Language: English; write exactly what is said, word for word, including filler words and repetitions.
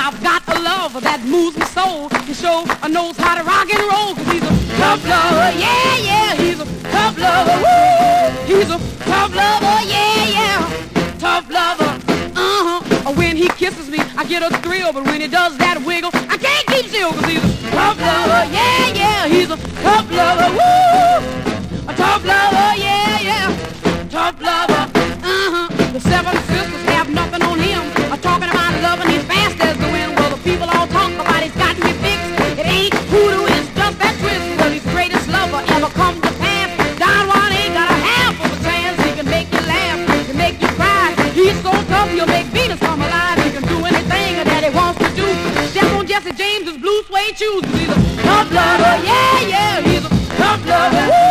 I've got a love that moves my soul. He sure knows how to rock and roll. Cause he's a tough lover, yeah, yeah. He's a tough lover, woo. He's a tough lover, yeah, yeah. Tough lover, uh-huh. When he kisses me, I get a thrill. But when he does that wiggle, I can't keep still. Cause he's a tough lover, yeah, yeah. He's a tough lover, woo. A tough lover, yeah, yeah. Tough lover, uh-huh. The seven sisters have nothing on him. I'm talking about loving, he's fast as the wind. Well, the people all talk about he's got me fixed. It ain't voodoo, it's just that twist. Well, he's the greatest lover ever come to pass. Don Juan ain't got a half of a chance. He can make you laugh, he can make you cry. He's so tough, he'll make Venus come alive. He can do anything that he wants to do. Step on Jesse James's blue suede shoes. He's a tough lover, yeah, yeah. He's a tough lover, woo.